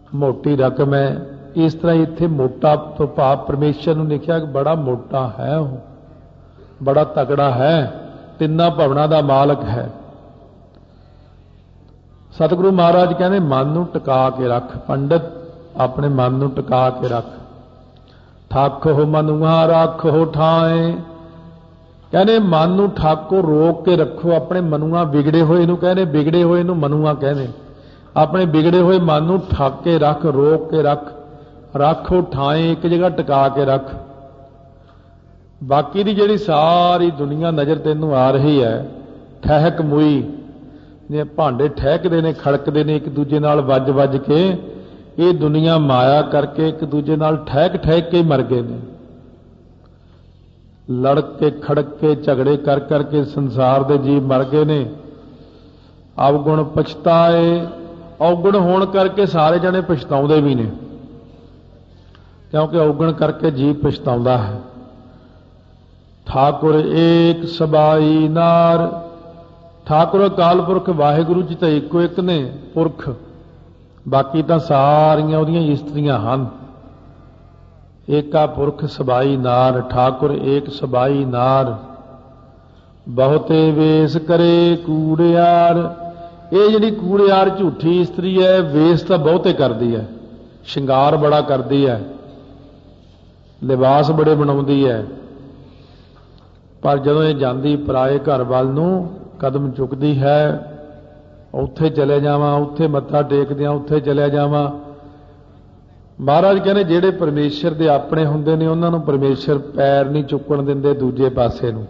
मोटी रकम है। इस तरह इत्थे मोटा तो भाव परमेश्वर नूं लिखिया कि बड़ा मोटा है, वो बड़ा तगड़ा है, तिन्ना भवनां दा मालक है। सतगुरु महाराज कहते मन नूं टिका के रख, पंडित अपने मन नूं टिका के रख। ठाको मनुआ राखो ठाए, कहने मन नूं ठाको रोक के रखो। अपने मनुआ बिगड़े होए नूं कहने, बिगड़े होए नूं मनुआ कहने। अपने बिगड़े हुए मन नूं ठक के रख, रोक के रख, राखो ठाए, एक जगह टिका के रख। बाकी दी जिहड़ी सारी दुनिया नज़र तैनूं आ रही है, ठहक मुई ने भांडे ठहकदे ने, खड़कदे ने एक दूजे नाल वज वज के, ये दुनिया माया करके एक दूजे नाल ठहक ठहक के मर गए ने। लड़ के खड़क के झगड़े कर करके संसार दे जीव मर गए ने। अवगुण पछताए, अवगुण होण करके सारे जने पछताउंदे भी ने, क्योंकि अवगुण करके जीव पछताउंदा है। ठाकुर एक सबाई नार, ठाकुर अकाल पुरख वाहिगुरु जी तो इको एक ने पुरख, बाकी तो सारियां उहदियां इस्त्रियां हन। एका पुरख सबाई नार, ठाकुर एक सबाई नार, बहुते वेस करे कूड़ियार। ये जिहड़ी कूड़ियार झूठी इस्त्री है, वेस तो बहुते करती है, शिंगार बड़ा करती है, लिबास बड़े बनाउंदी है, पर जदों ये जांदी पराए घर वाल नूं कदम चुकदी है, उत्थे चले जावां, उत्थे मत्था टेकदियां, उत्थे चले जावां। महाराज कहने जिहड़े परमेश्वर दे अपने हुंदे ने, उन्हां नूं परमेश्वर पैर नहीं चुकण दिंदे दूजे पासे नूं।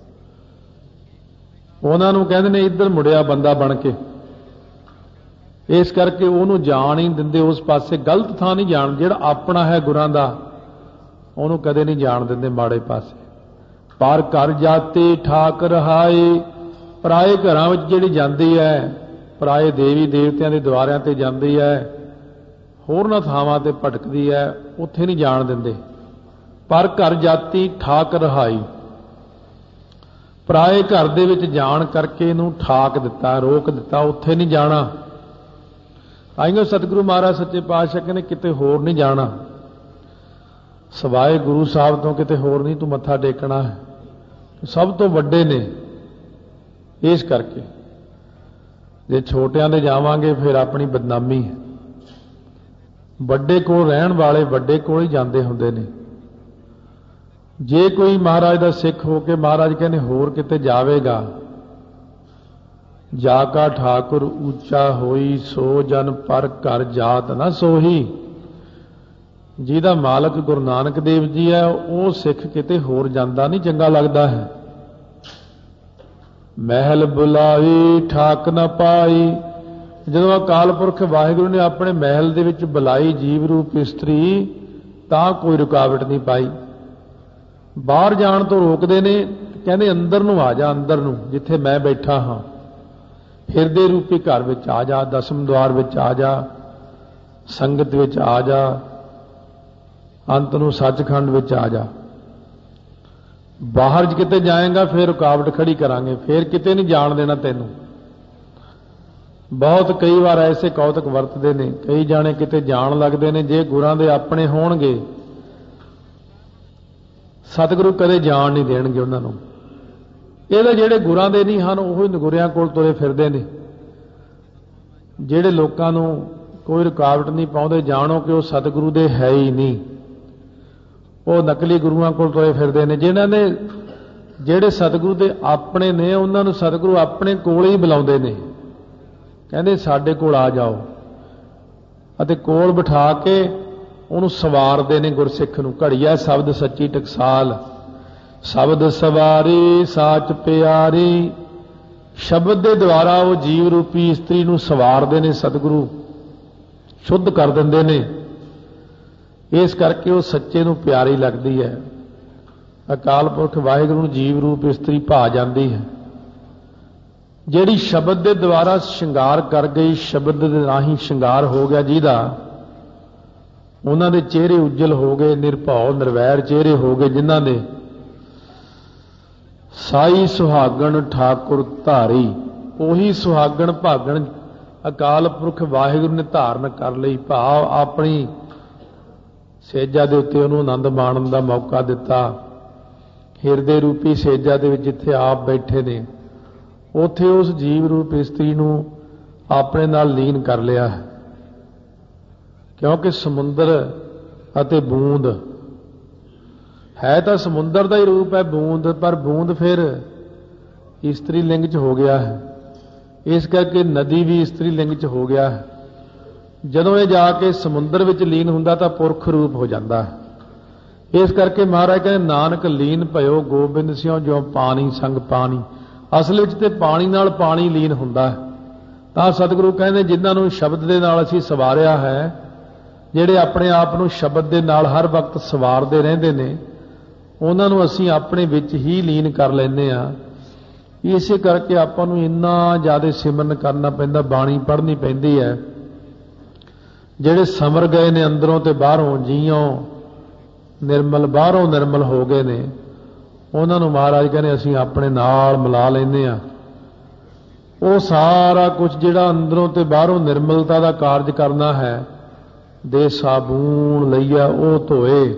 उन्हां नूं कहंदे ने इधर मुड़िया बंदा बन के, इस करके उहनूं जाण ही दिंदे उस पासे, गलत थां नहीं जाण। जिहड़ा अपना है गुरां दा, उहनूं कदे नहीं जाण दिंदे माड़े पासे। पर घर जाते ठाक रहाए, पराए घरां विच जिहड़ी जांदी है, पराए देवी देवतियां दे द्वारिਆਂ ते जांदी है, होरनां थावां ते भटकदी है, उत्थे नहीं जाण दिंदे। पर घर जाती ठाक रहाई, पराए घर दे विच जाण करके इहनूं ठाक दिता, रोक दिता, उत्थे नहीं जाना। आइयो सतगुरु महाराज सच्चे पातशाह कहने किते होर नहीं जाना, सवाए गुरु साहब तो किते होर नहीं तू मत्था टेकना है, सब तो वड्डे ने। इस करके जे छोटियां दे जावांगे फिर अपनी बदनामी है। वड्डे कोल रहण वाले वड्डे कोल ही जांदे हुंदे ने। जे कोई महाराज दा सिख हो के महाराज कहने होर किते जावेगा, जाका ठाकुर ऊंचा होई, सो जन पर घर जात ना सोही। जिहदा मालक गुरु नानक देव जी है, वो सिख किते होर जांदा नहीं चंगा लगदा है। महल बुलाई ठाक न पाई, जदों अकाल पुरख वाहिगुरु ने अपने महल दे विच बुलाई जीव रूप इस्त्री, तां कोई रुकावट नहीं पाई। बाहर जाण तो रोकदे ने, कहंदे अंदर नूं आ जा, अंदर नूं जिथे मैं बैठा हाँ, हिरदे रूपी घर विच आ जा, दसम द्वार विच आ जा, संगत विच आ जा, अंत नूं सचखंड विच आ जा। बाहर किते जाएगा फिर रुकावट खड़ी करांगे, फिर किते नहीं जाण देना तैनूं। बहुत कई बार ऐसे कौतक वरतदे ने, कई जाने किते जाण लगदे ने, जे गुरां दे अपने होणगे सतगुरु कदे जाण नहीं देणगे उन्हां नूं। ਇਹਦੇ ਜਿਹੜੇ ਗੁਰਾਂ ਦੇ ਨਹੀਂ ਹਨ, ਉਹ ਨਗੁਰਿਆਂ ਕੋਲ ਤੁਰੇ ਫਿਰਦੇ ਨੇ। ਜਿਹੜੇ ਲੋਕਾਂ ਨੂੰ ਕੋਈ ਰੁਕਾਵਟ ਨਹੀਂ ਪਾਉਂਦੇ, ਜਾਣੋ ਕਿ ਉਹ ਸਤਿਗੁਰੂ ਦੇ ਹੈ ਹੀ ਨਹੀਂ, ਉਹ ਨਕਲੀ ਗੁਰੂਆਂ ਕੋਲ ਤੁਰੇ ਫਿਰਦੇ ਨੇ। ਜਿਨ੍ਹਾਂ ਨੇ ਜਿਹੜੇ ਸਤਿਗੁਰੂ ਦੇ ਆਪਣੇ ਨੇ, ਉਹਨਾਂ ਨੂੰ ਸਤਿਗੁਰੂ ਆਪਣੇ ਕੋਲ ਹੀ ਬੁਲਾਉਂਦੇ ਨੇ, ਕਹਿੰਦੇ ਸਾਡੇ ਕੋਲ ਆ ਜਾਓ, ਅਤੇ ਕੋਲ ਬਿਠਾ ਕੇ ਉਹਨੂੰ ਸਵਾਰਦੇ ਨੇ ਗੁਰਸਿੱਖ ਨੂੰ। ਘੜੀਆ ਸ਼ਬਦ ਸੱਚੀ ਟਕਸਾਲ, शब्द सवारी साच प्यारी। शब्द के द्वारा वो जीव रूपी इस्त्री नूं सवारदे ने, सतगुरु शुद्ध कर देंदे ने। इस करके वो सच्चे नूं प्यारी लगदी है। अकाल पुरख वाहिगुरू नूं जीव रूप इस्त्री भा जांदी है, जिहड़ी शब्द के द्वारा श्रृंगार कर गई, शब्द दे राही श्रृंगार हो गया जिहदा, उन्हां दे चेहरे उज्जल हो गए, निरभौ निर्वैर चेहरे हो गए जिन्हां दे। साई सुहागण ठाकुर धारी, ओही सुहागण भागण ਅਕਾਲ ਪੁਰਖ ਵਾਹਿਗੁਰੂ ਨੇ ਧਾਰਨ ਕਰ ਲਈ, ਭਾਵ ਆਪਣੀ ਸੇਜਾ ਦੇ ਉੱਤੇ ਉਹਨੂੰ ਆਨੰਦ ਮਾਣਨ ਦਾ ਮੌਕਾ ਦਿੱਤਾ। ਹਿਰਦੇ ਰੂਪੀ ਸੇਜਾ ਦੇ ਵਿੱਚ ਜਿੱਥੇ ਆਪ ਬੈਠੇ ਨੇ, ਉੱਥੇ ਉਸ ਜੀਵ ਰੂਪ ਇਸਤਰੀ ਨੂੰ ਆਪਣੇ ਨਾਲ ਲੀਨ ਕਰ ਲਿਆ ਹੈ। ਕਿਉਂਕਿ ਸਮੁੰਦਰ ਅਤੇ ਬੂੰਦ ਹੈ ਤਾਂ ਸਮੁੰਦਰ ਦਾ ਹੀ ਰੂਪ ਹੈ ਬੂੰਦ, ਪਰ ਬੂੰਦ ਫਿਰ ਇਸਤਰੀ ਲਿੰਗ 'ਚ ਹੋ ਗਿਆ ਹੈ। ਇਸ ਕਰਕੇ ਨਦੀ ਵੀ ਇਸਤਰੀ ਲਿੰਗ 'ਚ ਹੋ ਗਿਆ ਹੈ। ਜਦੋਂ ਇਹ ਜਾ ਕੇ ਸਮੁੰਦਰ ਵਿੱਚ ਲੀਨ ਹੁੰਦਾ ਤਾਂ ਪੁਰਖ ਰੂਪ ਹੋ ਜਾਂਦਾ ਹੈ। ਇਸ ਕਰਕੇ ਮਹਾਰਾਜ ਕਹਿੰਦੇ ਨਾਨਕ ਲੀਨ ਭਇਓ ਗੋਬਿੰਦ ਸਿਉ ਜਿਉ ਪਾਣੀ ਸੰਗ ਪਾਣੀ। ਅਸਲ ਵਿੱਚ ਤੇ ਪਾਣੀ ਨਾਲ ਪਾਣੀ ਲੀਨ ਹੁੰਦਾ ਹੈ। ਤਾਂ ਸਤਿਗੁਰੂ ਕਹਿੰਦੇ ਜਿਨ੍ਹਾਂ ਨੂੰ ਸ਼ਬਦ ਦੇ ਨਾਲ ਅਸੀਂ ਸਵਾਰਿਆ ਹੈ, ਜਿਹੜੇ ਆਪਣੇ ਆਪ ਨੂੰ ਸ਼ਬਦ ਦੇ ਨਾਲ ਹਰ ਵਕਤ ਸਵਾਰਦੇ ਰਹਿੰਦੇ ਨੇ, ਉਹਨਾਂ ਨੂੰ ਅਸੀਂ ਆਪਣੇ ਵਿੱਚ ਹੀ ਲੀਨ ਕਰ ਲੈਂਦੇ ਹਾਂ। ਇਸੇ ਕਰਕੇ ਆਪਾਂ ਨੂੰ ਇੰਨਾ ਜ਼ਿਆਦਾ ਸਿਮਰਨ ਕਰਨਾ ਪੈਂਦਾ, ਬਾਣੀ ਪੜ੍ਹਨੀ ਪੈਂਦੀ ਹੈ। ਜਿਹੜੇ ਸਮਰ ਗਏ ਨੇ ਅੰਦਰੋਂ ਤੇ ਬਾਹਰੋਂ, ਜੀਓਂ ਨਿਰਮਲ ਬਾਹਰੋਂ ਨਿਰਮਲ ਹੋ ਗਏ ਨੇ, ਉਹਨਾਂ ਨੂੰ ਮਹਾਰਾਜ ਕਹਿੰਦੇ ਅਸੀਂ ਆਪਣੇ ਨਾਲ ਮਿਲਾ ਲੈਂਦੇ ਹਾਂ। ਉਹ ਸਾਰਾ ਕੁਝ ਜਿਹੜਾ ਅੰਦਰੋਂ ਤੇ ਬਾਹਰੋਂ ਨਿਰਮਲਤਾ ਦਾ ਕਾਰਜ ਕਰਨਾ ਹੈ, ਦੇ ਸਾਬੂਨ ਲਈਆ ਉਹ ਧੋਏ।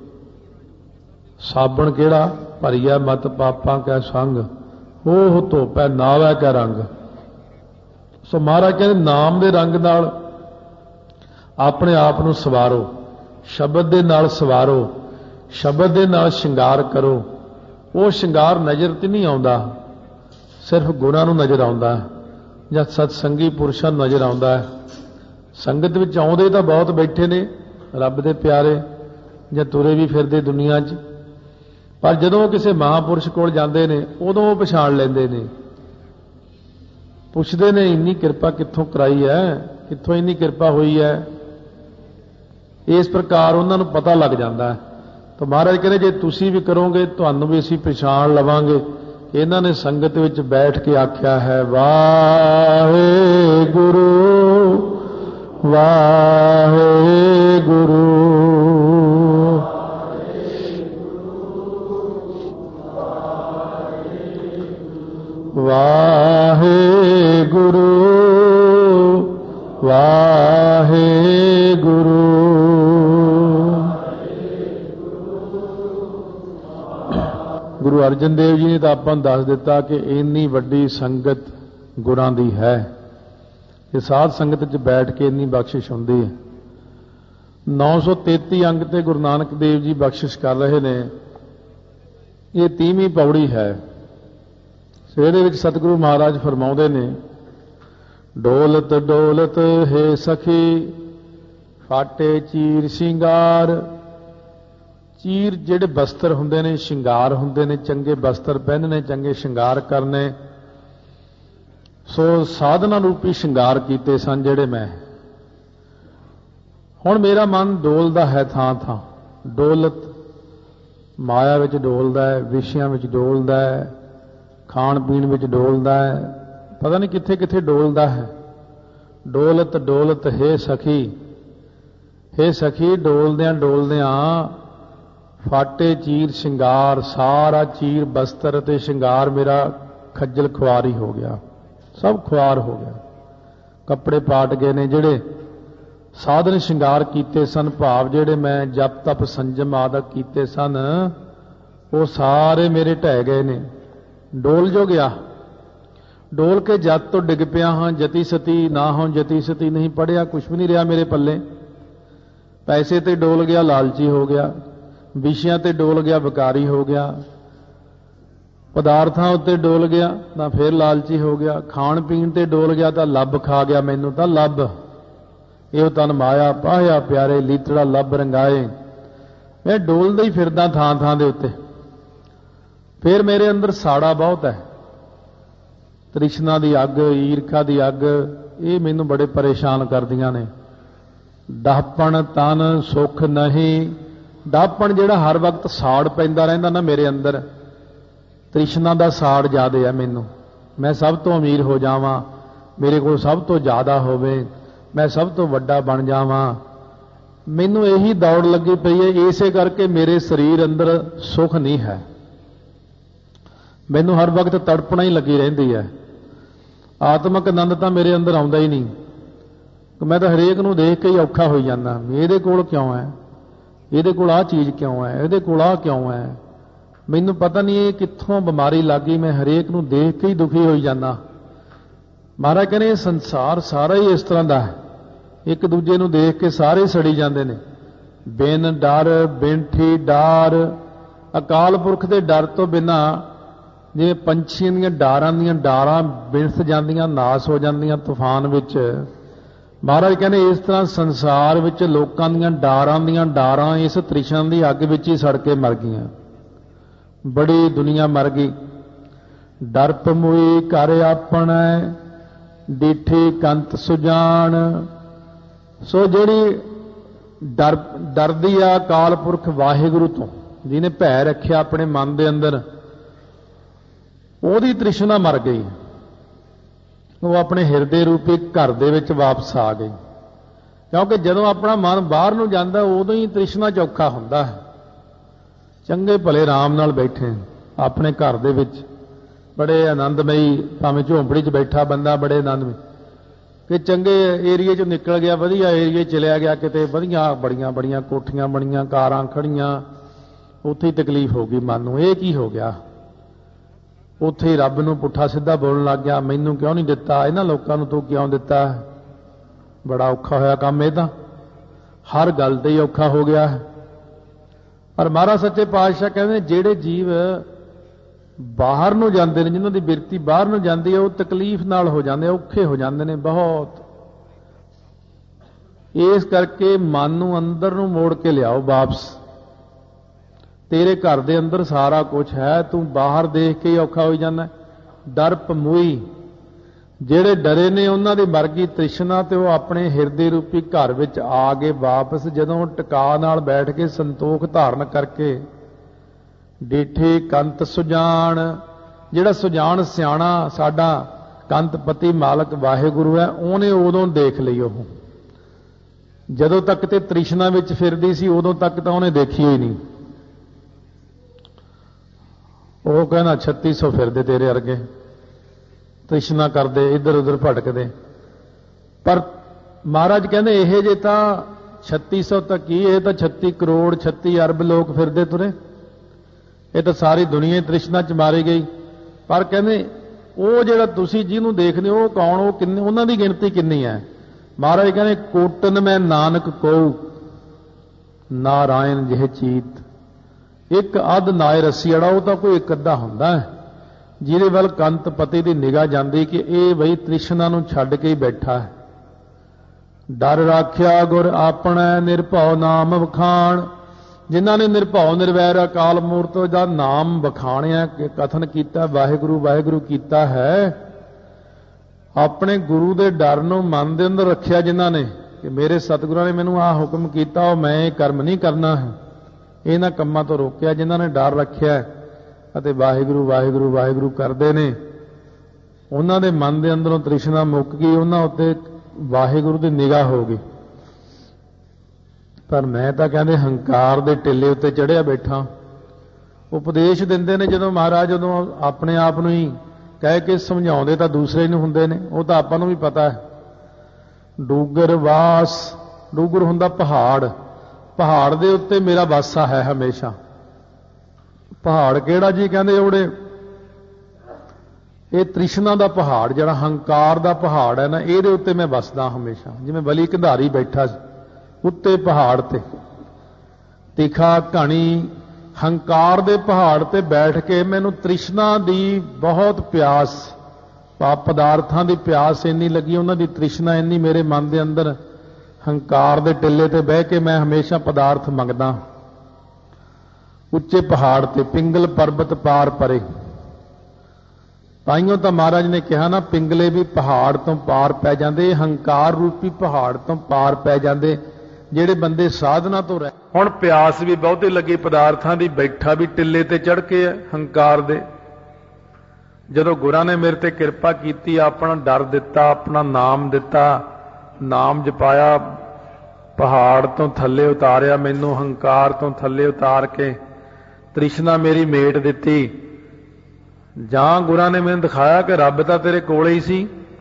ਸਾਬਣ ਕਿਹੜਾ? ਭਰੀਆ ਮਤ ਪਾਪਾਂ ਕੈ ਸੰਗ, ਉਹ ਧੋਪੈ ਨਾਵੈ ਕੈ ਰੰਗ। ਸੋ ਮਹਾਰਾਜ ਕਹਿੰਦੇ ਨਾਮ ਦੇ ਰੰਗ ਨਾਲ ਆਪਣੇ ਆਪ ਨੂੰ ਸਵਾਰੋ, ਸ਼ਬਦ ਦੇ ਨਾਲ ਸਵਾਰੋ, ਸ਼ਬਦ ਦੇ ਨਾਲ ਸ਼ਿੰਗਾਰ ਕਰੋ। ਉਹ ਸ਼ਿੰਗਾਰ ਨਜ਼ਰ ਤੇ ਨਹੀਂ ਆਉਂਦਾ, ਸਿਰਫ ਗੁਣਾਂ ਨੂੰ ਨਜ਼ਰ ਆਉਂਦਾ ਜਾਂ ਸਤਸੰਗੀ ਪੁਰਸ਼ਾਂ ਨੂੰ ਨਜ਼ਰ ਆਉਂਦਾ ਹੈ। ਸੰਗਤ ਵਿੱਚ ਆਉਂਦੇ ਤਾਂ ਬਹੁਤ ਬੈਠੇ ਨੇ ਰੱਬ ਦੇ ਪਿਆਰੇ, ਜਾਂ ਤੁਰੇ ਵੀ ਫਿਰਦੇ ਦੁਨੀਆ 'ਚ, ਪਰ ਜਦੋਂ ਉਹ ਕਿਸੇ ਮਹਾਂਪੁਰਸ਼ ਕੋਲ ਜਾਂਦੇ ਨੇ ਉਦੋਂ ਉਹ ਪਛਾਣ ਲੈਂਦੇ ਨੇ, ਪੁੱਛਦੇ ਨੇ ਇੰਨੀ ਕਿਰਪਾ ਕਿੱਥੋਂ ਕਰਾਈ ਹੈ, ਕਿੱਥੋਂ ਇੰਨੀ ਕਿਰਪਾ ਹੋਈ ਹੈ। ਇਸ ਪ੍ਰਕਾਰ ਉਹਨਾਂ ਨੂੰ ਪਤਾ ਲੱਗ ਜਾਂਦਾ ਹੈ। ਤਾਂ ਮਹਾਰਾਜ ਕਹਿੰਦੇ ਜੇ ਤੁਸੀਂ ਵੀ ਕਰੋਗੇ ਤੁਹਾਨੂੰ ਵੀ ਅਸੀਂ ਪਛਾਣ ਲਵਾਂਗੇ। ਇਹਨਾਂ ਨੇ ਸੰਗਤ ਵਿੱਚ ਬੈਠ ਕੇ ਆਖਿਆ ਹੈ ਵਾਹਿਗੁਰੂ ਵਾਹਿਗੁਰੂ ਵਾਹਿਗੁਰੂ ਵਾਹਿਗੁਰੂ। ਗੁਰੂ ਅਰਜਨ ਦੇਵ ਜੀ ਨੇ ਤਾਂ ਆਪਾਂ ਨੂੰ ਦੱਸ ਦਿੱਤਾ ਕਿ ਇੰਨੀ ਵੱਡੀ ਸੰਗਤ ਗੁਰਾਂ ਦੀ ਹੈ, ਕਿ ਸਾਧ ਸੰਗਤ 'ਚ ਬੈਠ ਕੇ ਇੰਨੀ ਬਖਸ਼ਿਸ਼ ਹੁੰਦੀ ਹੈ। 933 ਅੰਗ ਤੇ ਗੁਰੂ ਨਾਨਕ ਦੇਵ ਜੀ ਬਖਸ਼ਿਸ਼ ਕਰ ਰਹੇ ਨੇ। ਇਹ 30ਵੀਂ ਪੌੜੀ ਹੈ। ਇਹਦੇ ਵਿੱਚ ਸਤਿਗੁਰੂ ਮਹਾਰਾਜ ਫਰਮਾਉਂਦੇ ਨੇ ਡੋਲਤ ਡੋਲਤ ਹੈ ਸਖੀ ਫਾਟੇ ਚੀਰ ਸ਼ਿੰਗਾਰ। ਚੀਰ ਜਿਹੜੇ ਬਸਤਰ ਹੁੰਦੇ ਨੇ, ਸ਼ਿੰਗਾਰ ਹੁੰਦੇ ਨੇ, ਚੰਗੇ ਬਸਤਰ ਪਹਿਨਣੇ, ਚੰਗੇ ਸ਼ਿੰਗਾਰ ਕਰਨੇ। ਸੋ ਸਾਧਨਾ ਰੂਪੀ ਸ਼ਿੰਗਾਰ ਕੀਤੇ ਸਨ ਜਿਹੜੇ ਮੈਂ। ਹੁਣ ਮੇਰਾ ਮਨ ਡੋਲਦਾ ਹੈ ਥਾਂ ਥਾਂ। ਡੋਲਤ ਮਾਇਆ ਵਿੱਚ ਡੋਲਦਾ ਹੈ, ਵਿਸ਼ਿਆਂ ਵਿੱਚ ਡੋਲਦਾ ਹੈ, ਖਾਣ ਪੀਣ ਵਿੱਚ ਡੋਲਦਾ ਹੈ, ਪਤਾ ਨਹੀਂ ਕਿੱਥੇ ਕਿੱਥੇ ਡੋਲਦਾ ਹੈ। ਡੋਲਤ ਡੋਲਤ ਹੈ ਸਖੀ, ਹੈ ਸਖੀ ਡੋਲਦਿਆਂ ਡੋਲਦਿਆਂ ਫਾਟੇ ਚੀਰ ਸ਼ਿੰਗਾਰ। ਸਾਰਾ ਚੀਰ ਬਸਤਰ ਅਤੇ ਸ਼ਿੰਗਾਰ ਮੇਰਾ ਖੱਜਲ ਖੁਆਰੀ ਹੋ ਗਿਆ, ਸਭ ਖੁਆਰ ਹੋ ਗਿਆ। ਕੱਪੜੇ ਪਾਟ ਗਏ ਨੇ। ਜਿਹੜੇ ਸਾਧਨ ਸ਼ਿੰਗਾਰ ਕੀਤੇ ਸਨ, ਭਾਵ ਜਿਹੜੇ ਮੈਂ ਜਪ ਤਪ ਸੰਜਮ ਆਦਿ ਕੀਤੇ ਸਨ, ਉਹ ਸਾਰੇ ਮੇਰੇ ਢਹਿ ਗਏ ਨੇ। ਡੋਲ ਜੋ ਗਿਆ। ਡੋਲ ਕੇ ਜਤ ਤੋਂ ਡਿੱਗ ਪਿਆ ਹਾਂ। ਜਤੀ ਸਤੀ ਨਾ ਹੋਂ ਜਤੀ ਸਤੀ ਨਹੀਂ ਪੜਿਆ, ਕੁਛ ਵੀ ਨਹੀਂ ਰਿਹਾ ਮੇਰੇ ਪੱਲੇ। ਪੈਸੇ ਤੇ ਡੋਲ ਗਿਆ, ਲਾਲਚੀ ਹੋ ਗਿਆ। ਵਿਸ਼ਿਆਂ ਤੇ ਡੋਲ ਗਿਆ, ਵਿਕਾਰੀ ਹੋ ਗਿਆ। ਪਦਾਰਥਾਂ ਉੱਤੇ ਡੋਲ ਗਿਆ ਤਾਂ ਫਿਰ ਲਾਲਚੀ ਹੋ ਗਿਆ। ਖਾਣ ਪੀਣ ਤੇ ਡੋਲ ਗਿਆ ਤਾਂ ਲੱਭ ਖਾ ਗਿਆ ਮੈਨੂੰ ਤਾਂ ਲੱਭ। ਇਹੋ ਤਨ ਮਾਇਆ ਪਾਹਿਆ ਪਿਆਰੇ ਲੀਤੜਾ ਲੱਭ ਰੰਗਾਏ। ਮੈਂ ਡੋਲਦਾ ਹੀ ਫਿਰਦਾ ਥਾਂ ਥਾਂ ਦੇ ਉੱਤੇ। ਫਿਰ ਮੇਰੇ ਅੰਦਰ ਸਾੜਾ ਬਹੁਤ ਹੈ। ਤ੍ਰਿਸ਼ਨਾ ਦੀ ਅੱਗ, ਈਰਖਾ ਦੀ ਅੱਗ, ਇਹ ਮੈਨੂੰ ਬੜੇ ਪਰੇਸ਼ਾਨ ਕਰਦੀਆਂ ਨੇ। ਡਾਹਪਣ ਤਨ ਸੁਖ ਨਹੀਂ। ਡਾਹਪਣ ਜਿਹੜਾ ਹਰ ਵਕਤ ਸਾੜ ਪੈਂਦਾ ਰਹਿੰਦਾ ਨਾ ਮੇਰੇ ਅੰਦਰ, ਤ੍ਰਿਸ਼ਨਾ ਦਾ ਸਾੜ ਜ਼ਿਆਦਾ ਹੈ ਮੈਨੂੰ। ਮੈਂ ਸਭ ਤੋਂ ਅਮੀਰ ਹੋ ਜਾਵਾਂ, ਮੇਰੇ ਕੋਲ ਸਭ ਤੋਂ ਜ਼ਿਆਦਾ ਹੋਵੇ, ਮੈਂ ਸਭ ਤੋਂ ਵੱਡਾ ਬਣ ਜਾਵਾਂ। ਮੈਨੂੰ ਇਹੀ ਦੌੜ ਲੱਗੀ ਪਈ ਹੈ। ਇਸੇ ਕਰਕੇ ਮੇਰੇ ਸਰੀਰ ਅੰਦਰ ਸੁਖ ਨਹੀਂ ਹੈ। ਮੈਨੂੰ ਹਰ ਵਕਤ ਤੜਪਣਾ ਹੀ ਲੱਗੀ ਰਹਿੰਦੀ ਹੈ। ਆਤਮਕ ਆਨੰਦ ਤਾਂ ਮੇਰੇ ਅੰਦਰ ਆਉਂਦਾ ਹੀ ਨਹੀਂ। ਮੈਂ ਤਾਂ ਹਰੇਕ ਨੂੰ ਦੇਖ ਕੇ ਹੀ ਔਖਾ ਹੋਈ ਜਾਂਦਾ, ਇਹਦੇ ਕੋਲ ਕਿਉਂ ਹੈ, ਇਹਦੇ ਕੋਲ ਆਹ ਚੀਜ਼ ਕਿਉਂ ਹੈ, ਇਹਦੇ ਕੋਲ ਆਹ ਕਿਉਂ ਹੈ। ਮੈਨੂੰ ਪਤਾ ਨਹੀਂ ਇਹ ਕਿੱਥੋਂ ਬਿਮਾਰੀ ਲੱਗ ਗਈ, ਮੈਂ ਹਰੇਕ ਨੂੰ ਦੇਖ ਕੇ ਹੀ ਦੁਖੀ ਹੋਈ ਜਾਂਦਾ। ਮਹਾਰਾਜ ਕਹਿੰਦੇ ਇਹ ਸੰਸਾਰ ਸਾਰਾ ਹੀ ਇਸ ਤਰ੍ਹਾਂ ਦਾ ਹੈ, ਇੱਕ ਦੂਜੇ ਨੂੰ ਦੇਖ ਕੇ ਸਾਰੇ ਸੜੀ ਜਾਂਦੇ ਨੇ। ਬਿਨ ਡਰ ਬਿਨਠੀ ਡਾਰ, ਅਕਾਲ ਪੁਰਖ ਦੇ ਡਰ ਤੋਂ ਬਿਨਾਂ ਜਿਵੇਂ ਪੰਛੀਆਂ ਦੀਆਂ ਡਾਰਾਂ ਬਿਨਸ ਜਾਂਦੀਆਂ, ਨਾਸ ਹੋ ਜਾਂਦੀਆਂ ਤੂਫਾਨ ਵਿੱਚ। ਮਹਾਰਾਜ ਕਹਿੰਦੇ ਇਸ ਤਰ੍ਹਾਂ ਸੰਸਾਰ ਵਿੱਚ ਲੋਕਾਂ ਦੀਆਂ ਡਾਰਾਂ ਇਸ ਤ੍ਰਿਸ਼ਨਾ ਦੀ ਅੱਗ ਵਿੱਚ ਹੀ ਸੜ ਕੇ ਮਰ ਗਈਆਂ। ਬੜੀ ਦੁਨੀਆ ਮਰ ਗਈ। ਡਰ ਪਮੂਈ ਘਰ ਆਪਣੈ, ਡਿਠੀ ਕੰਤ ਸੁਜਾਨ। ਸੋ ਜਿਹੜੀ ਡਰਦੀ ਆ ਅਕਾਲ ਪੁਰਖ ਵਾਹਿਗੁਰੂ ਤੋਂ, ਜਿਹਨੇ ਭੈ ਰੱਖਿਆ ਆਪਣੇ ਮਨ ਦੇ ਅੰਦਰ, ਉਹਦੀ ਤ੍ਰਿਸ਼ਨਾ ਮਰ ਗਈ। ਉਹ ਆਪਣੇ ਹਿਰਦੇ ਰੂਪੀ ਘਰ ਦੇ ਵਿੱਚ ਵਾਪਸ ਆ ਗਈ। ਕਿਉਂਕਿ ਜਦੋਂ ਆਪਣਾ ਮਨ ਬਾਹਰ ਨੂੰ ਜਾਂਦਾ ਉਦੋਂ ਹੀ ਤ੍ਰਿਸ਼ਨਾ ਚੌਖਾ ਹੁੰਦਾ ਹੈ। ਚੰਗੇ ਭਲੇ ਆਰਾਮ ਨਾਲ ਬੈਠੇ ਆਪਣੇ ਘਰ ਦੇ ਵਿੱਚ, ਬੜੇ ਆਨੰਦਮਈ, ਭਾਵੇਂ ਝੌਂਪੜੀ 'ਚ ਬੈਠਾ ਬੰਦਾ ਬੜੇ ਆਨੰਦਮਈ, ਕਿ ਚੰਗੇ ਏਰੀਏ 'ਚੋਂ ਨਿਕਲ ਗਿਆ, ਵਧੀਆ ਏਰੀਏ ਚਲਿਆ ਗਿਆ, ਕਿਤੇ ਵਧੀਆ ਬੜੀਆਂ ਕੋਠੀਆਂ ਬਣੀਆਂ, ਕਾਰਾਂ ਖੜੀਆਂ, ਉੱਥੇ ਹੀ ਤਕਲੀਫ ਹੋ ਗਈ ਮਨ ਨੂੰ। ਇਹ ਕੀ ਹੋ ਗਿਆ? ਉੱਥੇ ਹੀ ਰੱਬ ਨੂੰ ਪੁੱਠਾ ਸਿੱਧਾ ਬੋਲਣ ਲੱਗ ਗਿਆ, ਮੈਨੂੰ ਕਿਉਂ ਨਹੀਂ ਦਿੱਤਾ, ਇਹਨਾਂ ਲੋਕਾਂ ਨੂੰ ਤੂੰ ਕਿਉਂ ਦਿੱਤਾ। ਬੜਾ ਔਖਾ ਹੋਇਆ ਕੰਮ ਇਹ ਤਾਂ, ਹਰ ਗੱਲ ਤੇ ਹੀ ਔਖਾ ਹੋ ਗਿਆ ਹੈ। ਪਰ ਮਹਾਰਾਜ ਸੱਚੇ ਪਾਤਸ਼ਾਹ ਕਹਿੰਦੇ ਜਿਹੜੇ ਜੀਵ ਬਾਹਰ ਨੂੰ ਜਾਂਦੇ ਨੇ, ਜਿਨ੍ਹਾਂ ਦੀ ਬਿਰਤੀ ਬਾਹਰ ਨੂੰ ਜਾਂਦੀ ਹੈ, ਉਹ ਤਕਲੀਫ ਨਾਲ ਹੋ ਜਾਂਦੇ, ਔਖੇ ਹੋ ਜਾਂਦੇ ਨੇ ਬਹੁਤ। ਇਸ ਕਰਕੇ ਮਨ ਨੂੰ ਅੰਦਰ ਨੂੰ ਮੋੜ ਕੇ ਲਿਆਓ ਵਾਪਸ। ਤੇਰੇ ਘਰ ਦੇ ਅੰਦਰ ਸਾਰਾ ਕੁਝ ਹੈ, ਤੂੰ ਬਾਹਰ ਦੇਖ ਕੇ ਹੀ ਔਖਾ ਹੋਈ ਜਾਂਦਾ। ਡਰ ਪਮੂਈ, ਜਿਹੜੇ ਡਰੇ ਨੇ ਉਹਨਾਂ ਦੀ ਮਰ ਗਈ ਤ੍ਰਿਸ਼ਨਾ, ਤੇ ਉਹ ਆਪਣੇ ਹਿਰਦੇ ਰੂਪੀ ਘਰ ਵਿੱਚ ਆ ਗਏ ਵਾਪਸ। ਜਦੋਂ ਟਿਕਾ ਨਾਲ ਬੈਠ ਕੇ ਸੰਤੋਖ ਧਾਰਨ ਕਰਕੇ, ਡੇਠੇ ਕੰਤ ਸੁਜਾਨ, ਜਿਹੜਾ ਸੁਜਾਨ ਸਿਆਣਾ ਸਾਡਾ ਕੰਤਪਤੀ ਮਾਲਕ ਵਾਹਿਗੁਰੂ ਹੈ, ਉਹਨੇ ਉਦੋਂ ਦੇਖ ਲਈ। ਉਹ ਜਦੋਂ ਤੱਕ ਤੇ ਤ੍ਰਿਸ਼ਨਾ ਵਿੱਚ ਫਿਰਦੀ ਸੀ ਉਦੋਂ ਤੱਕ ਤਾਂ ਉਹਨੇ ਦੇਖੀ ਹੀ ਨਹੀਂ। ਉਹ ਕਹਿੰਦਾ 3600 ਫਿਰਦੇ ਤੇਰੇ ਵਰਗੇ, ਤ੍ਰਿਸ਼ਨਾ ਕਰਦੇ, ਇੱਧਰ ਉੱਧਰ ਭਟਕਦੇ। ਪਰ ਮਹਾਰਾਜ ਕਹਿੰਦੇ ਇਹ ਜੇ ਤਾਂ 3600 ਤੱਕ ਹੀ, ਇਹ ਤਾਂ 36 ਕਰੋੜ 36 ਅਰਬ ਲੋਕ ਫਿਰਦੇ ਤੁਰੇ। ਇਹ ਤਾਂ ਸਾਰੀ ਦੁਨੀਆ ਹੀ ਤ੍ਰਿਸ਼ਨਾ 'ਚ ਮਾਰੀ ਗਈ। ਪਰ ਕਹਿੰਦੇ ਉਹ ਜਿਹੜਾ ਤੁਸੀਂ ਜਿਹਨੂੰ ਦੇਖਦੇ ਹੋ ਉਹ ਕੌਣ, ਉਹ ਕਿੰਨੇ, ਉਹਨਾਂ ਦੀ ਗਿਣਤੀ ਕਿੰਨੀ ਹੈ? ਮਹਾਰਾਜ ਕਹਿੰਦੇ ਕੋਟਨ ਮੈਂ ਨਾਨਕ ਕਉ, ਨਾਰਾਇਣ ਜਿਹ ਚੀਤ। ਇੱਕ ਅੱਧ ਨਾਇ ਰੱਸੀ ਅੜਾ, ਉਹ ਤਾਂ ਕੋਈ ਇੱਕ ਅੱਧਾ ਹੁੰਦਾ ਹੈ ਜਿਹਦੇ ਵੱਲ ਕੰਤਪਤੀ ਦੀ ਨਿਗਾਹ ਜਾਂਦੀ ਕਿ ਇਹ ਬਈ ਤ੍ਰਿਸ਼ਨਾ ਨੂੰ ਛੱਡ ਕੇ ਹੀ ਬੈਠਾ ਹੈ। ਡਰ ਰਾਖਿਆ ਗੁਰ ਆਪਣਾ, ਨਿਰਭਉ ਨਾਮ ਵਖਾਣ। ਜਿਨ੍ਹਾਂ ਨੇ ਨਿਰਭਉ ਨਿਰਵੈਰ ਅਕਾਲ ਮੂਰਤ ਦਾ ਨਾਮ ਵਖਾਣਿਆ, ਕਥਨ ਕੀਤਾ, ਵਾਹਿਗੁਰੂ ਵਾਹਿਗੁਰੂ ਕੀਤਾ ਹੈ, ਆਪਣੇ ਗੁਰੂ ਦੇ ਡਰ ਨੂੰ ਮਨ ਦੇ ਅੰਦਰ ਰੱਖਿਆ, ਜਿਨ੍ਹਾਂ ਨੇ ਕਿ ਮੇਰੇ ਸਤਿਗੁਰਾਂ ਨੇ ਮੈਨੂੰ ਆਹ ਹੁਕਮ ਕੀਤਾ, ਉਹ ਮੈਂ ਇਹ ਕਰਮ ਨਹੀਂ ਕਰਨਾ ਹੈ, ਇਹਨਾਂ ਕੰਮਾਂ ਤੋਂ ਰੋਕਿਆ। ਜਿਨ੍ਹਾਂ ਨੇ ਡਰ ਰੱਖਿਆ ਅਤੇ ਵਾਹਿਗੁਰੂ ਵਾਹਿਗੁਰੂ ਵਾਹਿਗੁਰੂ ਕਰਦੇ ਨੇ, ਉਹਨਾਂ ਦੇ ਮਨ ਦੇ ਅੰਦਰੋਂ ਤ੍ਰਿਸ਼ਨਾ ਮੁੱਕ ਗਈ, ਉਹਨਾਂ ਉੱਤੇ ਵਾਹਿਗੁਰੂ ਦੀ ਨਿਗਾਹ ਹੋ ਗਈ। ਪਰ ਮੈਂ ਤਾਂ ਕਹਿੰਦੇ ਹੰਕਾਰ ਦੇ ਟਿੱਲੇ ਉੱਤੇ ਚੜ੍ਹਿਆ ਬੈਠਾ। ਉਪਦੇਸ਼ ਦਿੰਦੇ ਨੇ ਜਦੋਂ ਮਹਾਰਾਜ, ਉਦੋਂ ਆਪਣੇ ਆਪ ਨੂੰ ਹੀ ਕਹਿ ਕੇ ਸਮਝਾਉਂਦੇ ਤਾਂ ਦੂਸਰੇ ਨੂੰ ਹੁੰਦੇ ਨੇ, ਉਹ ਤਾਂ ਆਪਾਂ ਨੂੰ ਵੀ ਪਤਾ ਹੈ। ਡੂਗਰ ਵਾਸ, ਡੂਗਰ ਹੁੰਦਾ ਪਹਾੜ, ਪਹਾੜ ਦੇ ਉੱਤੇ ਮੇਰਾ ਵਾਸਾ ਹੈ ਹਮੇਸ਼ਾ। ਪਹਾੜ ਕਿਹੜਾ ਜੀ? ਕਹਿੰਦੇ ਉਹੜੇ ਇਹ ਤ੍ਰਿਸ਼ਨਾ ਦਾ ਪਹਾੜ, ਜਿਹੜਾ ਹੰਕਾਰ ਦਾ ਪਹਾੜ ਹੈ ਨਾ, ਇਹਦੇ ਉੱਤੇ ਮੈਂ ਵਸਦਾ ਹਮੇਸ਼ਾ। ਜਿਵੇਂ ਬਲੀ ਕੰਧਾਰੀ ਬੈਠਾ ਸੀ ਉੱਤੇ ਪਹਾੜ ਤੇ, ਤਿਖਾ ਘਣੀ ਹੰਕਾਰ ਦੇ ਪਹਾੜ ਤੇ ਬੈਠ ਕੇ ਮੈਨੂੰ ਤ੍ਰਿਸ਼ਨਾ ਦੀ ਬਹੁਤ ਪਿਆਸ, ਪਾਪ ਪਦਾਰਥਾਂ ਦੀ ਪਿਆਸ ਇੰਨੀ ਲੱਗੀ, ਉਹਨਾਂ ਦੀ ਤ੍ਰਿਸ਼ਨਾ ਇੰਨੀ ਮੇਰੇ ਮਨ ਦੇ ਅੰਦਰ, ਹੰਕਾਰ ਦੇ ਟਿੱਲੇ ਤੇ ਬਹਿ ਕੇ ਮੈਂ ਹਮੇਸ਼ਾ ਪਦਾਰਥ ਮੰਗਦਾ। ਉੱਚੇ ਪਹਾੜ ਤੇ ਪਿੰਗਲ ਪਰਬਤ ਪਾਰ ਪਰੇ। ਤਾਈਓ ਤਾਂ ਮਹਾਰਾਜ ਨੇ ਕਿਹਾ ਨਾ, ਪਿੰਗਲੇ ਵੀ ਪਹਾੜ ਤੋਂ ਪਾਰ ਪੈ ਜਾਂਦੇ, ਹੰਕਾਰ ਰੂਪੀ ਪਹਾੜ ਤੋਂ ਪਾਰ ਪੈ ਜਾਂਦੇ ਜਿਹੜੇ ਬੰਦੇ ਸਾਧਨਾ ਤੋਂ ਰਹਿ। ਹੁਣ ਪਿਆਸ ਵੀ ਬਹੁਤੀ ਲੱਗੀ ਪਦਾਰਥਾਂ ਦੀ, ਬੈਠਾ ਵੀ ਟਿੱਲੇ ਤੇ ਚੜ੍ਹ ਕੇ ਹੰਕਾਰ ਦੇ। ਜਦੋਂ ਗੁਰਾਂ ਨੇ ਮੇਰੇ ਤੇ ਕਿਰਪਾ ਕੀਤੀ, ਆਪਣਾ ਡਰ ਦਿੱਤਾ, ਆਪਣਾ ਨਾਮ ਦਿੱਤਾ, ਨਾਮ ਜਪਾਇਆ, ਪਹਾੜ ਤੋਂ ਥੱਲੇ ਉਤਾਰਿਆ ਮੈਨੂੰ, ਹੰਕਾਰ ਤੋਂ ਥੱਲੇ ਉਤਾਰ ਕੇ ਤ੍ਰਿਸ਼ਨਾ ਮੇਰੀ ਮੇਟ ਦਿੱਤੀ। ਜਾਂ ਗੁਰਾਂ ਨੇ ਮੈਨੂੰ ਦਿਖਾਇਆ ਕਿ ਰੱਬ ਤਾਂ ਤੇਰੇ ਕੋਲੇ ਹੀ ਸੀ,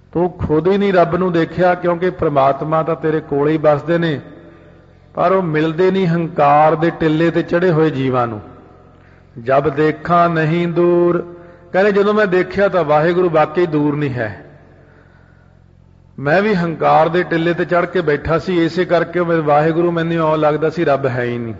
ਤੂੰ ਖੁਦ ਹੀ ਨਹੀਂ ਰੱਬ ਨੂੰ ਦੇਖਿਆ, ਕਿਉਂਕਿ ਪ੍ਰਮਾਤਮਾ ਤਾਂ ਤੇਰੇ ਕੋਲ ਹੀ ਵੱਸਦੇ ਨੇ, ਪਰ ਉਹ ਮਿਲਦੇ ਨਹੀਂ ਹੰਕਾਰ ਦੇ ਟਿੱਲੇ ਤੇ ਚੜੇ ਹੋਏ ਜੀਵਾਂ ਨੂੰ। ਜਬ ਦੇਖਾਂ ਨਹੀਂ ਦੂਰ, ਕਹਿੰਦੇ ਜਦੋਂ ਮੈਂ ਦੇਖਿਆ ਤਾਂ ਵਾਹਿਗੁਰੂ ਵਾਕਈ ਦੂਰ ਨਹੀਂ ਹੈ। ਮੈਂ ਵੀ ਹੰਕਾਰ ਦੇ ਟਿੱਲੇ ਤੇ ਚੜ੍ਹ ਕੇ ਬੈਠਾ ਸੀ, ਇਸੇ ਕਰਕੇ ਵਾਹਿਗੁਰੂ ਮੈਨੂੰ ਇਉਂ ਲੱਗਦਾ ਸੀ ਰੱਬ ਹੈ ਹੀ ਨਹੀਂ।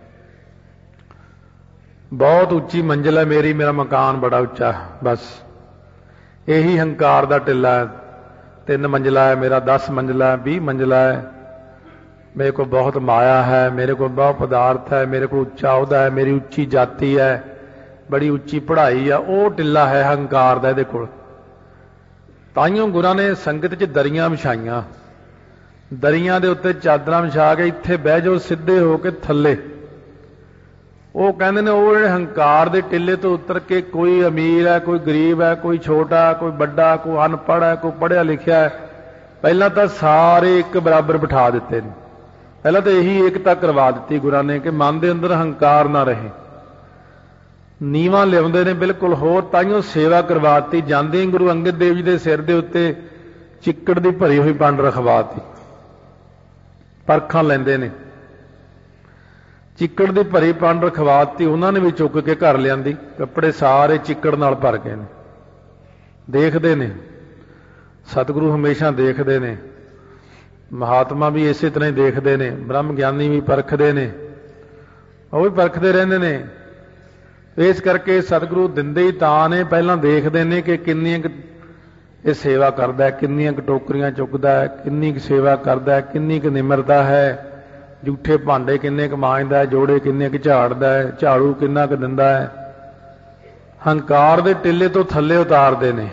ਬਹੁਤ ਉੱਚੀ ਮੰਜ਼ਿਲ ਹੈ ਮੇਰੀ, ਮੇਰਾ ਮਕਾਨ ਬੜਾ ਉੱਚਾ, ਬਸ ਇਹੀ ਹੰਕਾਰ ਦਾ ਟਿੱਲਾ ਹੈ। 3 ਮੰਜ਼ਿਲਾ ਹੈ ਮੇਰਾ, 10 ਮੰਜ਼ਿਲਾ ਹੈ, 20 ਮੰਜ਼ਿਲਾ ਹੈ। ਮੇਰੇ ਕੋਲ ਬਹੁਤ ਮਾਇਆ ਹੈ, ਮੇਰੇ ਕੋਲ ਬਹੁਤ ਪਦਾਰਥ ਹੈ, ਮੇਰੇ ਕੋਲ ਉੱਚਾ ਅਹੁਦਾ ਹੈ, ਮੇਰੀ ਉੱਚੀ ਜਾਤੀ ਹੈ, ਬੜੀ ਉੱਚੀ ਪੜ੍ਹਾਈ ਆ। ਉਹ ਟਿੱਲਾ ਹੈ ਹੰਕਾਰ ਦਾ ਇਹਦੇ ਕੋਲ। ਤਾਈਓਂ ਗੁਰਾਂ ਨੇ ਸੰਗਤ 'ਚ ਦਰੀਆਂ ਵਿਛਾਈਆਂ, ਦਰੀਆਂ ਦੇ ਉੱਤੇ ਚਾਦਰਾਂ ਵਿਛਾ ਕੇ ਇੱਥੇ ਬਹਿ ਜਾਓ ਸਿੱਧੇ ਹੋ ਕੇ ਥੱਲੇ। ਉਹ ਕਹਿੰਦੇ ਨੇ ਉਹ ਜਿਹੜੇ ਹੰਕਾਰ ਦੇ ਟਿੱਲੇ ਤੋਂ ਉਤਰ ਕੇ, ਕੋਈ ਅਮੀਰ ਹੈ, ਕੋਈ ਗਰੀਬ ਹੈ, ਕੋਈ ਛੋਟਾ, ਕੋਈ ਵੱਡਾ, ਕੋਈ ਅਨਪੜ੍ਹ ਹੈ, ਕੋਈ ਪੜ੍ਹਿਆ ਲਿਖਿਆ ਹੈ, ਪਹਿਲਾਂ ਤਾਂ ਸਾਰੇ ਇੱਕ ਬਰਾਬਰ ਬਿਠਾ ਦਿੱਤੇ ਨੇ। ਪਹਿਲਾਂ ਤਾਂ ਇਹੀ ਏਕਤਾ ਕਰਵਾ ਦਿੱਤੀ ਗੁਰਾਂ ਨੇ ਕਿ ਮਨ ਦੇ ਅੰਦਰ ਹੰਕਾਰ ਨਾ ਰਹੇ। ਨੀਵਾਂ ਲਿਆਉਂਦੇ ਨੇ ਬਿਲਕੁਲ। ਹੋਰ ਤਾਈਓਂ ਸੇਵਾ ਕਰਵਾਤੀ। ਜਾਂਦੇ ਹੀ ਗੁਰੂ ਅੰਗਦ ਦੇਵ ਜੀ ਦੇ ਸਿਰ ਦੇ ਉੱਤੇ ਚਿੱਕੜ ਦੀ ਭਰੀ ਹੋਈ ਪੰਡ ਰਖਵਾਤੀ। ਪਰਖਾਂ ਲੈਂਦੇ ਨੇ, ਚਿੱਕੜ ਦੀ ਭਰੀ ਪੰਡ ਰਖਵਾਤੀ, ਉਹਨਾਂ ਨੇ ਵੀ ਚੁੱਕ ਕੇ ਘਰ ਲਿਆਂਦੀ। ਕੱਪੜੇ ਸਾਰੇ ਚਿੱਕੜ ਨਾਲ ਭਰ ਗਏ ਨੇ। ਦੇਖਦੇ ਨੇ ਸਤਿਗੁਰੂ, ਹਮੇਸ਼ਾ ਦੇਖਦੇ ਨੇ। ਮਹਾਤਮਾ ਵੀ ਇਸੇ ਤਰ੍ਹਾਂ ਹੀ ਦੇਖਦੇ ਨੇ, ਬ੍ਰਹਮ ਗਿਆਨੀ ਵੀ ਪਰਖਦੇ ਨੇ, ਉਹ ਵੀ ਪਰਖਦੇ ਰਹਿੰਦੇ ਨੇ। ਇਸ ਕਰਕੇ ਸਤਿਗੁਰੂ ਦਿੰਦੇ ਹੀ ਤਾਂ ਨੇ, ਪਹਿਲਾਂ ਦੇਖਦੇ ਨੇ ਕਿ ਕਿੰਨੀਆਂ ਕੁ ਇਹ ਸੇਵਾ ਕਰਦਾ ਹੈ, ਕਿੰਨੀਆਂ ਕੁ ਟੋਕਰੀਆਂ ਚੁੱਕਦਾ ਹੈ, ਕਿੰਨੀ ਕੁ ਸੇਵਾ ਕਰਦਾ ਹੈ, ਕਿੰਨੀ ਕੁ ਨਿਮਰਤਾ ਹੈ, ਜੂਠੇ ਭਾਂਡੇ ਕਿੰਨੇ ਕੁ ਮਾਂਜਦਾ ਹੈ, ਜੋੜੇ ਕਿੰਨੇ ਕੁ ਝਾੜਦਾ ਹੈ, ਝਾੜੂ ਕਿੰਨਾ ਕੁ ਦਿੰਦਾ ਹੈ। ਹੰਕਾਰ ਦੇ ਟਿੱਲੇ ਤੋਂ ਥੱਲੇ ਉਤਾਰਦੇ ਨੇ।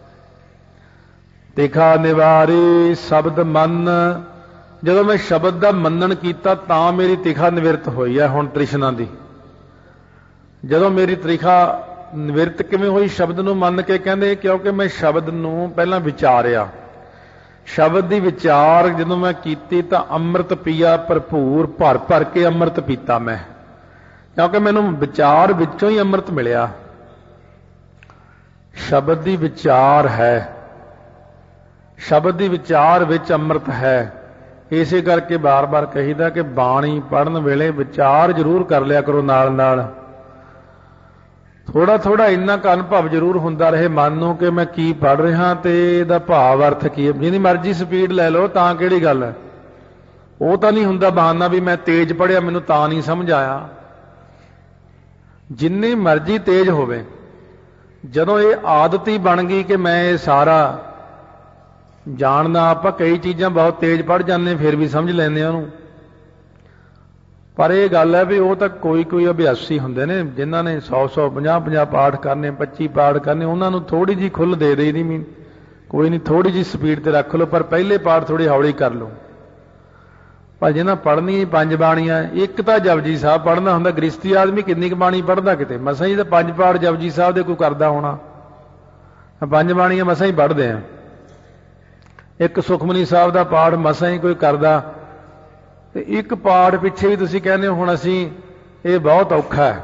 ਤਿਖਾ ਨਿਵਾਰੀ ਸ਼ਬਦ ਮੰਨ, ਜਦੋਂ ਮੈਂ ਸ਼ਬਦ ਦਾ ਮੰਨਣ ਕੀਤਾ ਤਾਂ ਮੇਰੀ ਤਿਖਾ ਨਿਵਰਤ ਹੋਈ ਹੈ ਹੁਣ ਤ੍ਰਿਸ਼ਨਾ ਦੀ। ਜਦੋਂ ਮੇਰੀ ਤ੍ਰਿਖਾ ਨਿਵਰਤ ਕਿਵੇਂ ਹੋਈ? ਸ਼ਬਦ ਨੂੰ ਮੰਨ ਕੇ। ਕਹਿੰਦੇ ਕਿਉਂਕਿ ਮੈਂ ਸ਼ਬਦ ਨੂੰ ਪਹਿਲਾਂ ਵਿਚਾਰਿਆ। ਸ਼ਬਦ ਦੀ ਵਿਚਾਰ ਜਦੋਂ ਮੈਂ ਕੀਤੀ ਤਾਂ ਅੰਮ੍ਰਿਤ ਪੀਆ ਭਰਪੂਰ, ਭਰ ਭਰ ਕੇ ਅੰਮ੍ਰਿਤ ਪੀਤਾ ਮੈਂ, ਕਿਉਂਕਿ ਮੈਨੂੰ ਵਿਚਾਰ ਵਿੱਚੋਂ ਹੀ ਅੰਮ੍ਰਿਤ ਮਿਲਿਆ। ਸ਼ਬਦ ਦੀ ਵਿਚਾਰ ਹੈ, ਸ਼ਬਦ ਦੀ ਵਿਚਾਰ ਵਿੱਚ ਅੰਮ੍ਰਿਤ ਹੈ। ਇਸੇ ਕਰਕੇ ਬਾਰ-ਬਾਰ ਕਹੀਦਾ ਕਿ ਬਾਣੀ ਪੜ੍ਹਨ ਵੇਲੇ ਵਿਚਾਰ ਜ਼ਰੂਰ ਕਰ ਲਿਆ ਕਰੋ ਨਾਲ ਨਾਲ। ਥੋੜਾ ਥੋੜਾ ਇੰਨਾ ਕੁ ਅਨੁਭਵ ਜ਼ਰੂਰ ਹੁੰਦਾ ਰਹੇ ਮਨ ਨੂੰ ਕਿ ਮੈਂ ਕੀ ਪੜ੍ਹ ਰਿਹਾ ਤੇ ਇਹਦਾ ਭਾਵ ਅਰਥ ਕੀ ਹੈ। ਜਿੰਨੀ ਮਰਜ਼ੀ ਸਪੀਡ ਲੈ ਲਓ ਤਾਂ ਕਿਹੜੀ ਗੱਲ ਹੈ। ਉਹ ਤਾਂ ਨਹੀਂ ਹੁੰਦਾ ਬਹਾਨਾ ਵੀ ਮੈਂ ਤੇਜ਼ ਪੜ੍ਹਿਆ ਮੈਨੂੰ ਤਾਂ ਨਹੀਂ ਸਮਝ ਆਇਆ। ਜਿੰਨੀ ਮਰਜ਼ੀ ਤੇਜ਼ ਹੋਵੇ, ਜਦੋਂ ਇਹ ਆਦਤ ਹੀ ਬਣ ਗਈ ਕਿ ਮੈਂ ਇਹ ਸਾਰਾ ਜਾਣਦਾ। ਆਪਾਂ ਕਈ ਚੀਜ਼ਾਂ ਬਹੁਤ ਤੇਜ਼ ਪੜ੍ਹ ਜਾਂਦੇ ਫਿਰ ਵੀ ਸਮਝ ਲੈਂਦੇ ਹਾਂ ਉਹਨੂੰ, ਪਰ ਇਹ ਗੱਲ ਹੈ ਵੀ ਉਹ ਤਾਂ ਕੋਈ ਕੋਈ ਅਭਿਆਸੀ ਹੁੰਦੇ ਨੇ ਜਿਨ੍ਹਾਂ ਨੇ 100 50 ਪਾਠ ਕਰਨੇ, 25 ਪਾਠ ਕਰਨੇ। ਉਹਨਾਂ ਨੂੰ ਥੋੜੀ ਜਿਹੀ ਖੁੱਲ੍ਹ ਦੇ ਦੇਈਦੀ ਵੀ ਕੋਈ ਨਹੀਂ, ਥੋੜੀ ਜਿਹੀ ਸਪੀਡ ਤੇ ਰੱਖ ਲਓ, ਪਰ ਪਹਿਲੇ ਪਾਠ ਥੋੜੀ ਹੌਲੀ ਕਰ ਲਓ। ਪਰ ਜਿਹਨਾਂ ਪੜ੍ਹਨੀ 5 ਬਾਣੀਆਂ, ਇੱਕ ਤਾਂ ਜਪਜੀ ਸਾਹਿਬ ਪੜ੍ਹਨਾ ਹੁੰਦਾ। ਗ੍ਰਸਤੀ ਆਦਮੀ ਕਿੰਨੀ ਕੁ ਬਾਣੀ ਪੜ੍ਹਦਾ ਕਿਤੇ? ਮਸਾਂ ਹੀ ਤਾਂ 5 ਪਾਠ ਜਪਜੀ ਸਾਹਿਬ ਦੇ ਕੋਈ ਕਰਦਾ ਹੋਣਾ। 5 ਬਾਣੀਆਂ ਮਸਾਂ ਹੀ ਪੜ੍ਹਦੇ ਆ। ਇੱਕ ਸੁਖਮਨੀ ਸਾਹਿਬ ਦਾ ਪਾਠ ਮਸਾਂ ਹੀ ਕੋਈ ਕਰਦਾ। ਤੇ ਇੱਕ ਪਾਠ ਪਿੱਛੇ ਵੀ ਤੁਸੀਂ ਕਹਿੰਦੇ ਹੋ ਹੁਣ ਅਸੀਂ ਇਹ ਬਹੁਤ ਔਖਾ ਹੈ।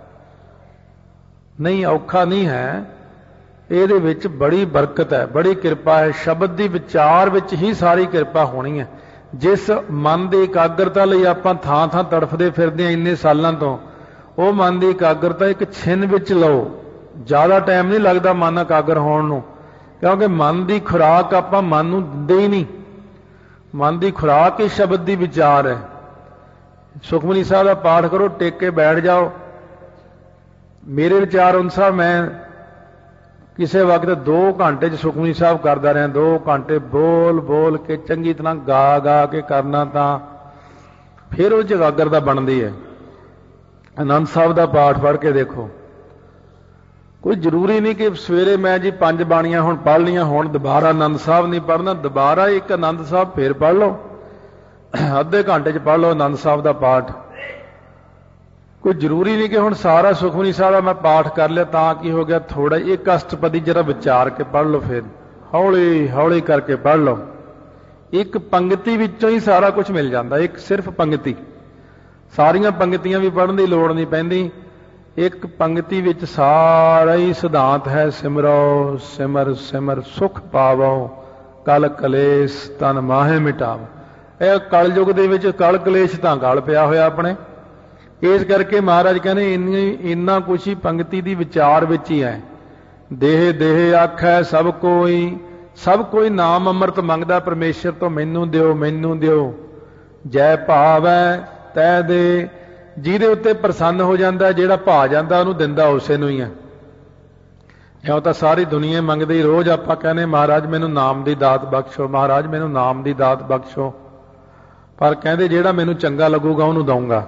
ਨਹੀਂ, ਔਖਾ ਨਹੀਂ ਹੈ, ਇਹਦੇ ਵਿੱਚ ਬੜੀ ਬਰਕਤ ਹੈ, ਬੜੀ ਕਿਰਪਾ ਹੈ। ਸ਼ਬਦ ਦੀ ਵਿਚਾਰ ਵਿੱਚ ਹੀ ਸਾਰੀ ਕਿਰਪਾ ਹੋਣੀ ਹੈ। ਜਿਸ ਮਨ ਦੀ ਇਕਾਗਰਤਾ ਲਈ ਆਪਾਂ ਥਾਂ ਥਾਂ ਤੜਫਦੇ ਫਿਰਦੇ ਹਾਂ ਇੰਨੇ ਸਾਲਾਂ ਤੋਂ, ਉਹ ਮਨ ਦੀ ਇਕਾਗਰਤਾ ਇੱਕ ਛਿਨ ਵਿੱਚ ਲਓ। ਜ਼ਿਆਦਾ ਟਾਈਮ ਨਹੀਂ ਲੱਗਦਾ ਮਨ ਇਕਾਗਰ ਹੋਣ ਨੂੰ, ਕਿਉਂਕਿ ਮਨ ਦੀ ਖੁਰਾਕ ਆਪਾਂ ਮਨ ਨੂੰ ਦਿੰਦੇ ਹੀ ਨਹੀਂ। ਮਨ ਦੀ ਖੁਰਾਕ ਹੀ ਸ਼ਬਦ ਦੀ ਵਿਚਾਰ ਹੈ। ਸੁਖਮਨੀ ਸਾਹਿਬ ਦਾ ਪਾਠ ਕਰੋ, ਟੇਕ ਕੇ ਬੈਠ ਜਾਓ। ਮੇਰੇ ਵਿਚਾਰ ਅਨੁਸਾਰ ਮੈਂ ਕਿਸੇ ਵਕਤ 2 ਘੰਟੇ 'ਚ ਸੁਖਮਨੀ ਸਾਹਿਬ ਕਰਦਾ ਰਿਹਾ। 2 ਘੰਟੇ ਬੋਲ ਬੋਲ ਕੇ ਚੰਗੀ ਤਰ੍ਹਾਂ ਗਾ ਗਾ ਕੇ ਕਰਨਾ, ਤਾਂ ਫਿਰ ਉਹ ਇਕਾਗਰਤਾ ਬਣਦੀ ਹੈ। ਆਨੰਦ ਸਾਹਿਬ ਦਾ ਪਾਠ ਪੜ੍ਹ ਕੇ ਦੇਖੋ। ਕੋਈ ਜ਼ਰੂਰੀ ਨਹੀਂ ਕਿ ਸਵੇਰੇ ਮੈਂ ਜੀ 5 ਬਾਣੀਆਂ ਹੁਣ ਪੜ੍ਹ ਲਈਆਂ, ਹੁਣ ਦੁਬਾਰਾ ਆਨੰਦ ਸਾਹਿਬ ਨਹੀਂ ਪੜ੍ਹਨਾ। ਦੁਬਾਰਾ ਇੱਕ ਆਨੰਦ ਸਾਹਿਬ ਫੇਰ ਪੜ੍ਹ ਲਓ, ਅੱਧੇ ਘੰਟੇ 'ਚ ਪੜ੍ਹ ਲਓ ਆਨੰਦ ਸਾਹਿਬ ਦਾ ਪਾਠ। ਕੋਈ ਜ਼ਰੂਰੀ ਨਹੀਂ ਕਿ ਹੁਣ ਸਾਰਾ ਸੁਖਮਨੀ ਸਾਹਿਬ ਦਾ ਮੈਂ ਪਾਠ ਕਰ ਲਿਆ ਤਾਂ ਕੀ ਹੋ ਗਿਆ। ਥੋੜਾ ਇੱਕ ਅਸ਼ਟਪਦੀ ਜਰਾ ਵਿਚਾਰ ਕੇ ਪੜ੍ਹ ਲਓ, ਫਿਰ ਹੌਲੀ ਹੌਲੀ ਕਰਕੇ ਪੜ੍ਹ ਲਓ। ਇੱਕ ਪੰਗਤੀ ਵਿੱਚੋਂ ਹੀ ਸਾਰਾ ਕੁਝ ਮਿਲ ਜਾਂਦਾ। ਇੱਕ ਸਿਰਫ ਪੰਗਤੀ, ਸਾਰੀਆਂ ਪੰਗਤੀਆਂ ਵੀ ਪੜ੍ਹਨ ਦੀ ਲੋੜ ਨਹੀਂ ਪੈਂਦੀ। ਇੱਕ ਪੰਗਤੀ ਵਿੱਚ ਸਾਰਾ ਹੀ ਸਿਧਾਂਤ ਹੈ। ਸਿਮਰੋ ਸਿਮਰ ਸਿਮਰ ਸੁਖ ਪਾਵੋ, कल कलेश तन माहे मिटाव। ਇਹ ਕਲਯੁਗ ਦੇ ਵਿੱਚ ਕਲ ਕਲੇਸ਼ ਤਾਂ ਗਲ ਪਿਆ ਹੋਇਆ ਆਪਣੇ। ਇਸ ਕਰਕੇ ਮਹਾਰਾਜ ਕਹਿੰਦੇ ਇੰਨਾ ਕੁਛ ਹੀ ਪੰਕਤੀ ਦੀ ਵਿਚਾਰ ਵਿੱਚ ਹੀ ਹੈ। ਦੇਹ ਦੇਹ ਆਖੈ ਸਭ ਕੋਈ ਨਾਮ ਅੰਮ੍ਰਿਤ ਮੰਗਦਾ ਪਰਮੇਸ਼ਰ ਤੋਂ, ਮੈਨੂੰ ਦਿਓ ਜੈ ਭਾਵੈ ਤੈ ਦੇ। ਜਿਹਦੇ ਉੱਤੇ ਪ੍ਰਸੰਨ ਹੋ ਜਾਂਦਾ, ਜਿਹੜਾ ਭਾ ਜਾਂਦਾ, ਉਹਨੂੰ ਦਿੰਦਾ ਉਸੇ ਨੂੰ ਹੀ ਹੈ। ਇਉਂ ਤਾਂ ਸਾਰੀ ਦੁਨੀਆ ਮੰਗਦੀ, ਰੋਜ਼ ਆਪਾਂ ਕਹਿੰਦੇ ਮਹਾਰਾਜ ਮੈਨੂੰ ਨਾਮ ਦੀ ਦਾਤ ਬਖਸ਼ੋ, ਮਹਾਰਾਜ ਮੈਨੂੰ ਨਾਮ ਦੀ ਦਾਤ ਬਖਸ਼ੋ, ਪਰ ਕਹਿੰਦੇ ਜਿਹੜਾ ਮੈਨੂੰ ਚੰਗਾ ਲੱਗੂਗਾ ਉਹਨੂੰ ਦਊਂਗਾ।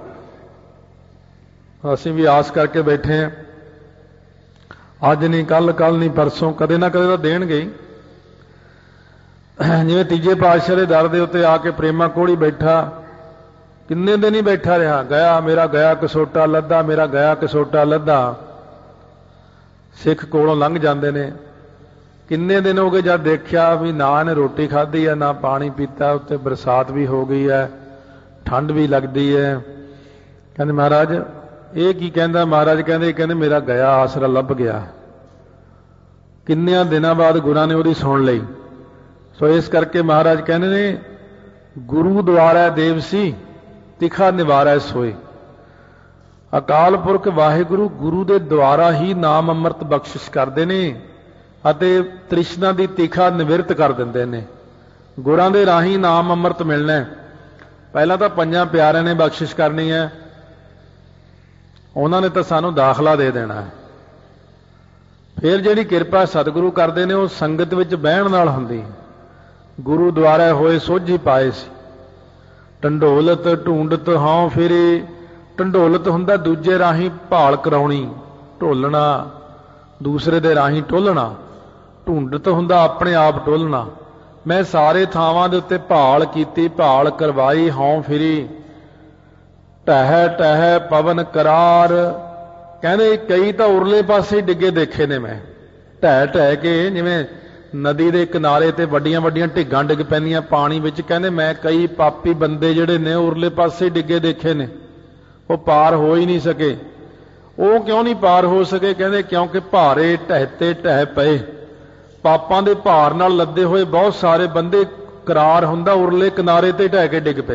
ਅਸੀਂ ਵੀ ਆਸ ਕਰਕੇ ਬੈਠੇ ਹਾਂ, ਅੱਜ ਨਹੀਂ ਕੱਲ ਨਹੀਂ ਪਰਸੋਂ, ਕਦੇ ਨਾ ਕਦੇ ਤਾਂ ਦੇਣਗੇ ਹੀ। ਜਿਵੇਂ ਤੀਜੇ ਪਾਤਸ਼ਾਹ ਦੇ ਦਰ ਦੇ ਉੱਤੇ ਆ ਕੇ ਪ੍ਰੇਮਾ ਕੋਲ ਹੀ ਬੈਠਾ, ਕਿੰਨੇ ਦਿਨ ਹੀ ਬੈਠਾ ਰਿਹਾ, ਮੇਰਾ ਗਿਆ ਕਸੋਟਾ ਲੱਦਾ, ਮੇਰਾ ਗਿਆ ਕਸੋਟਾ ਲੱਦਾ। ਸਿੱਖ ਕੋਲੋਂ ਲੰਘ ਜਾਂਦੇ ਨੇ, ਕਿੰਨੇ ਦਿਨ ਹੋ ਗਏ, ਜਦ ਦੇਖਿਆ ਵੀ ਨਾ ਇਹਨੇ ਰੋਟੀ ਖਾਧੀ ਹੈ ਨਾ ਪਾਣੀ ਪੀਤਾ, ਉੱਤੇ ਬਰਸਾਤ ਵੀ ਹੋ ਗਈ ਹੈ, ਠੰਡ ਵੀ ਲੱਗਦੀ ਹੈ। ਕਹਿੰਦੇ ਮਹਾਰਾਜ ਇਹ ਕੀ ਕਹਿੰਦਾ? ਮਹਾਰਾਜ ਕਹਿੰਦੇ ਮੇਰਾ ਗਿਆ ਆਸਰਾ ਲੱਭ ਗਿਆ। ਕਿੰਨਿਆਂ ਦਿਨਾਂ ਬਾਅਦ ਗੁਰਾਂ ਨੇ ਉਹਦੀ ਸੁਣ ਲਈ। ਸੋ ਇਸ ਕਰਕੇ ਮਹਾਰਾਜ ਕਹਿੰਦੇ ਨੇ ਗੁਰੂ ਦੁਆਰਾ ਦੇਵ ਸੀ ਤਿਖਾ ਨਿਵਾਰੈ ਸੋਏ। ਅਕਾਲ ਪੁਰਖ ਵਾਹਿਗੁਰੂ ਗੁਰੂ ਦੇ ਦੁਆਰਾ ਹੀ ਨਾਮ ਅੰਮ੍ਰਿਤ ਬਖਸ਼ਿਸ਼ ਕਰਦੇ ਨੇ ਅਤੇ ਤ੍ਰਿਸ਼ਨਾ ਦੀ ਤਿਖਾ ਨਿਵਰਤ ਕਰ ਦਿੰਦੇ ਨੇ। ਗੁਰਾਂ ਦੇ ਰਾਹੀਂ ਨਾਮ ਅੰਮ੍ਰਿਤ ਮਿਲਣਾ। ਪਹਿਲਾਂ ਤਾਂ ਪੰਜਾਂ ਪਿਆਰਿਆਂ ਨੇ ਬਖਸ਼ਿਸ਼ ਕਰਨੀ ਹੈ, ਉਹਨਾਂ ਨੇ ਤਾਂ ਸਾਨੂੰ ਦਾਖਲਾ ਦੇ ਦੇਣਾ ਹੈ। ਫਿਰ ਜਿਹੜੀ ਕਿਰਪਾ ਸਤਿਗੁਰੂ ਕਰਦੇ ਨੇ ਉਹ ਸੰਗਤ ਵਿੱਚ ਬਹਿਣ ਨਾਲ ਹੁੰਦੀ। ਗੁਰੂ ਦੁਆਰਾ ਹੋਏ ਸੋਝੀ ਪਾਏ ਸੀ। ਢੰਡੋਲਤ ਢੂੰਡਤ ਹਾਂ ਫਿਰੇ। ਢੰਡੋਲਤ ਹੁੰਦਾ ਦੂਜੇ ਰਾਹੀਂ ਭਾਲ ਕਰਾਉਣੀ, ਢੋਲਣਾ, ਦੂਸਰੇ ਦੇ ਰਾਹੀਂ ਟੋਲਣਾ। ਢੂੰਡਤ ਹੁੰਦਾ ਆਪਣੇ ਆਪ ਟੋਲਣਾ। ਮੈਂ ਸਾਰੇ ਥਾਵਾਂ ਦੇ ਉੱਤੇ ਭਾਲ ਕੀਤੀ, ਭਾਲ ਕਰਵਾਈ, ਹਉ ਫਿਰੀ। ਟਹਿ ਟਹਿ ਪਵਨ ਕਰਾਰ। ਕਹਿੰਦੇ ਕਈ ਤਾਂ ਉਰਲੇ ਪਾਸੇ ਡਿੱਗੇ ਦੇਖੇ ਨੇ ਮੈਂ, ਢਹਿ ਢਹਿ ਕੇ, ਜਿਵੇਂ ਨਦੀ ਦੇ ਕਿਨਾਰੇ ਤੇ ਵੱਡੀਆਂ ਵੱਡੀਆਂ ਢਿੱਗਾਂ ਡਿੱਗ ਪੈਂਦੀਆਂ ਪਾਣੀ ਵਿੱਚ। ਕਹਿੰਦੇ ਮੈਂ ਕਈ ਪਾਪੀ ਬੰਦੇ ਜਿਹੜੇ ਨੇ ਉਰਲੇ ਪਾਸੇ ਡਿੱਗੇ ਦੇਖੇ ਨੇ, ਉਹ ਪਾਰ ਹੋ ਹੀ ਨਹੀਂ ਸਕੇ। ਉਹ ਕਿਉਂ ਨਹੀਂ ਪਾਰ ਹੋ ਸਕੇ? ਕਹਿੰਦੇ ਕਿਉਂਕਿ ਭਾਰੇ ਢਹਿਤੇ ਢਹਿ ਪਏ। ਪਾਪਾਂ ਦੇ ਭਾਰ ਨਾਲ ਲੱਦੇ ਹੋਏ ਬਹੁਤ ਸਾਰੇ ਬੰਦੇ, ਕਰਾਰ ਹੁੰਦਾ ਉਰਲੇ ਕਿਨਾਰੇ ਤੇ ਢਹਿ ਕੇ ਡਿੱਗ ਪਏ।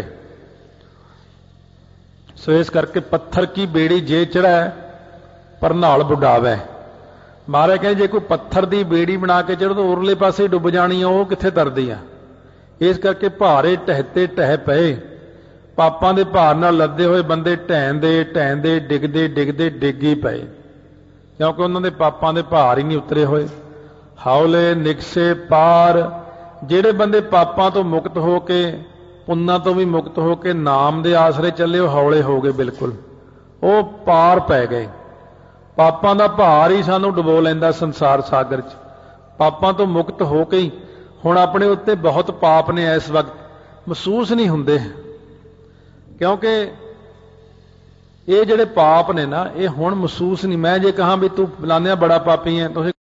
ਸੋ ਇਸ ਕਰਕੇ ਪੱਥਰ ਕੀ ਬੇੜੀ ਜੇ ਚੜ੍ਹੈ ਪਰ ਨਾਲ ਬੁਡਾਵੈ। ਮਹਾਰਾਜ ਕਹਿੰਦੇ ਜੇ ਕੋਈ ਪੱਥਰ ਦੀ ਬੇੜੀ ਬਣਾ ਕੇ ਚੜ੍ਹ ਤਾਂ ਉਰਲੇ ਪਾਸੇ ਡੁੱਬ ਜਾਣੀ ਆ, ਉਹ ਕਿੱਥੇ ਤਰਦੀ ਆ। ਇਸ ਕਰਕੇ ਭਾਰੇ ਢਹਿਤੇ ਢਹਿ ਪਏ। ਪਾਪਾਂ ਦੇ ਭਾਰ ਨਾਲ ਲੱਦੇ ਹੋਏ ਬੰਦੇ ਢਹਿੰਦੇ ਡਿੱਗਦੇ ਡਿੱਗ ਹੀ ਪਏ, ਕਿਉਂਕਿ ਉਹਨਾਂ ਦੇ ਪਾਪਾਂ ਦੇ ਭਾਰ ਹੀ ਨਹੀਂ ਉਤਰੇ ਹੋਏ। ਹੌਲੇ ਨਿਕਸੇ ਪਾਰ। ਜਿਹੜੇ ਬੰਦੇ ਪਾਪਾਂ ਤੋਂ ਮੁਕਤ ਹੋ ਕੇ, ਪੁੰਨਾਂ ਤੋਂ ਵੀ ਮੁਕਤ ਹੋ ਕੇ ਨਾਮ ਦੇ ਆਸਰੇ ਚੱਲੇ, ਉਹ ਹੌਲੇ ਹੋ ਗਏ ਬਿਲਕੁਲ, ਉਹ ਪਾਰ ਪੈ ਗਏ। ਪਾਪਾਂ ਦਾ ਭਾਰ ਹੀ ਸਾਨੂੰ ਡੁਬੋ ਲੈਂਦਾ ਸੰਸਾਰ ਸਾਗਰ 'ਚ। ਪਾਪਾਂ ਤੋਂ ਮੁਕਤ ਹੋ ਕੇ ਹੀ ਹੁਣ ਆਪਣੇ ਉੱਤੇ ਬਹੁਤ ਪਾਪ ਨੇ, ਇਸ ਵਕਤ ਮਹਿਸੂਸ ਨਹੀਂ ਹੁੰਦੇ, ਕਿਉਂਕਿ ਇਹ ਜਿਹੜੇ ਪਾਪ ਨੇ ਨਾ, ਇਹ ਹੁਣ ਮਹਿਸੂਸ ਨਹੀਂ। ਮੈਂ ਜੇ ਕਹਾਂ ਵੀ ਤੂੰ ਫਲਾਨਿਆ ਬੜਾ ਪਾਪੀ ਹੈ, ਤੁਸੀਂ